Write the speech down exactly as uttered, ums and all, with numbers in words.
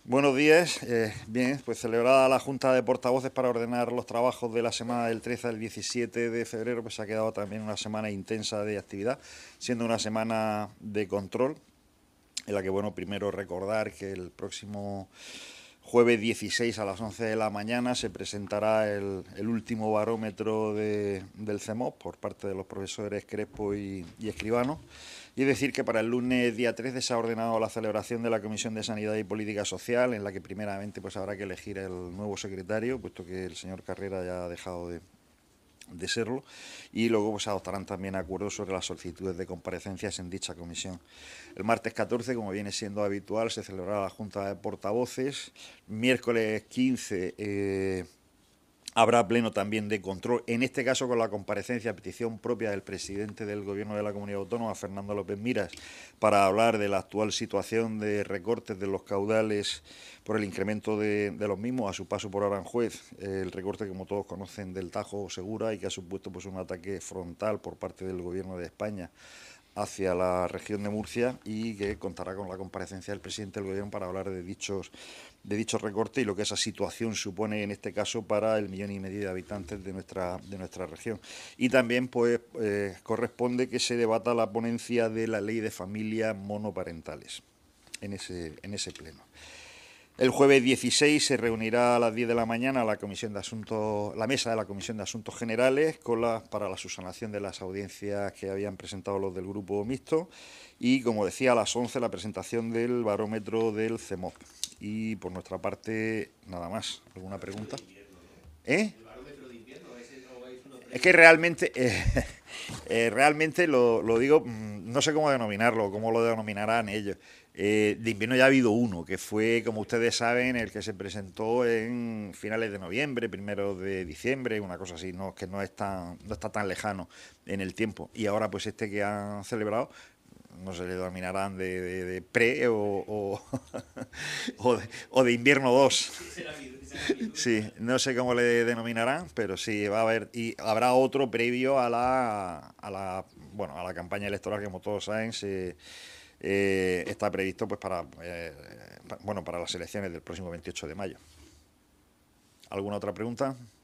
Buenos días. Eh, bien, pues celebrada la Junta de Portavoces para ordenar los trabajos de la semana del trece al diecisiete de febrero, pues ha quedado también una semana intensa de actividad, siendo una semana de control, en la que, bueno, primero recordar que el próximo jueves dieciséis a las once de la mañana se presentará el, el último barómetro de, del CEMOP por parte de los profesores Crespo y, y Escribano. Y es decir que para el lunes día trece se ha ordenado la celebración de la Comisión de Sanidad y Política Social, en la que primeramente pues habrá que elegir el nuevo secretario, puesto que el señor Carrera ya ha dejado de, de serlo, y luego pues adoptarán también acuerdos sobre las solicitudes de comparecencias en dicha comisión. El martes catorce, como viene siendo habitual, se celebrará la Junta de Portavoces. Miércoles quince eh, habrá pleno también de control, en este caso con la comparecencia a petición propia del presidente del Gobierno de la Comunidad Autónoma, Fernando López Miras, para hablar de la actual situación de recortes de los caudales por el incremento de, de los mismos a su paso por Aranjuez, el recorte, como todos conocen, del Tajo Segura, y que ha supuesto pues un ataque frontal por parte del Gobierno de España hacia la región de Murcia, y que contará con la comparecencia del presidente del Gobierno para hablar de dichos de dichos recortes y lo que esa situación supone en este caso para el millón y medio de habitantes de nuestra de nuestra región. Y también pues eh, corresponde que se debata la ponencia de la ley de familias monoparentales en ese en ese pleno. El jueves dieciséis se reunirá a las diez de la mañana la comisión de asuntos, la mesa de la Comisión de Asuntos Generales con la, para la subsanación de las audiencias que habían presentado los del grupo mixto, y, como decía, a las once la presentación del barómetro del CEMOP. Y por nuestra parte, nada más. ¿Alguna pregunta? ¿Eh? Es que realmente, eh, eh, realmente lo, lo digo, no sé cómo denominarlo, cómo lo denominarán ellos. Eh, de invierno ya ha habido uno, que fue, como ustedes saben, el que se presentó en finales de noviembre, primeros de diciembre, una cosa así, no, que no es tan, no está tan lejano en el tiempo. Y ahora, pues este que han celebrado, no se le denominarán de, de, de pre o, o, o, de, o de invierno dos. Sí, no sé cómo le denominarán, pero sí va a haber, y habrá otro previo a la, a la, bueno, a la campaña electoral, que, como todos saben, se, eh, está previsto pues para, eh, bueno, para las elecciones del próximo veintiocho de mayo. ¿Alguna otra pregunta?